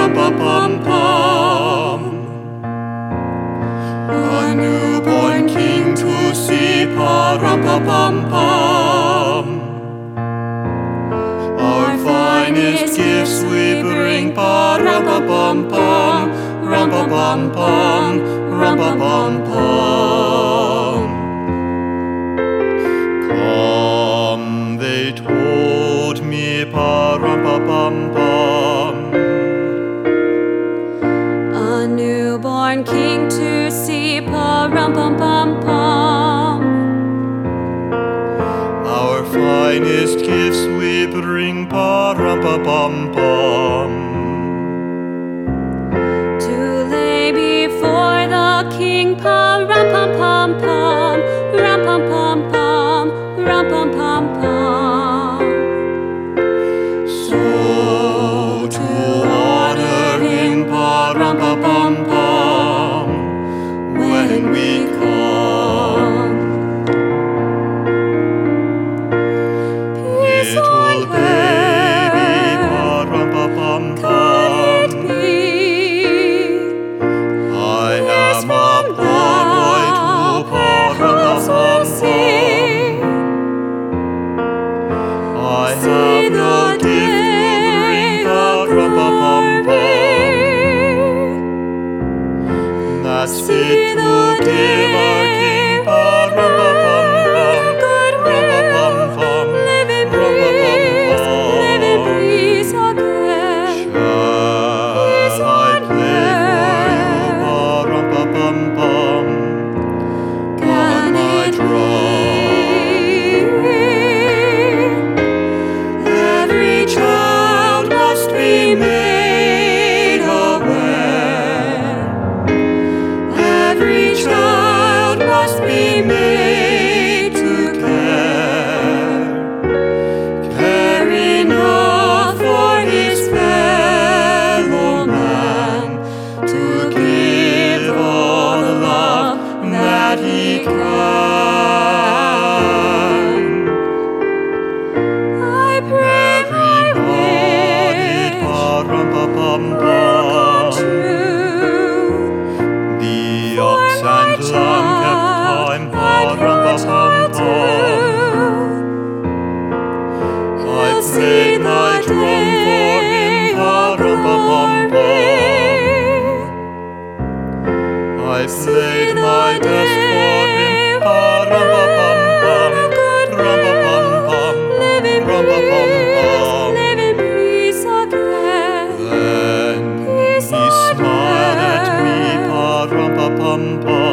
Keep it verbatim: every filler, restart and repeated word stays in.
pa-rum-pa-pum-pum. A newborn king to see, pa-rum-pa-pum-pum. Our finest gifts we bring, pa-rum-pa-pum-pum, rum-pa-pum-pum, rum-pa-pum-pum. Come, they told me, pa-rum-pa-pum-pum. A newborn king to see, pa-rum-pum-pum-pum. Our finest gifts we bring, pa-rum-pa-pum-pum. To lay before the king, pa-rum-pum-pum-pum, rum-pum-pum-pum, rum-pum-pum-pum. So to honor him, pa-rum-pa-pum-pum, when we come. Little baby, pa-rum-pa-pum-pum, I am a poor boy too, pa-rum-pa-pum-pum. I have no gift to bring, pa-rum-pa-pum-pum. That's fit to give our king, pa-rum-pa-pum-pum, rum-pa-pum-pum, rum-pa-pum-pum. Shall I play for you, pa-rum-pa-pum-pum, on my drum? Every child must be made aware. Every child must be made to care. Care enough for his fellow man, to give all the love that he can. I pray my Every wish pa-rum-pa-pum-pum. true. The ox and lamb kept time, pa-rum-pa-pum-pum. I played my drum for him, pa-rum-pa-pum-pum. I played my best for him, pa-rum-pa-pum-pum, rum-pa-pum-pum, rum-pa-pum-pum. Live in peace again. Then he smiled at me, pa-rum-pa-pum-pum.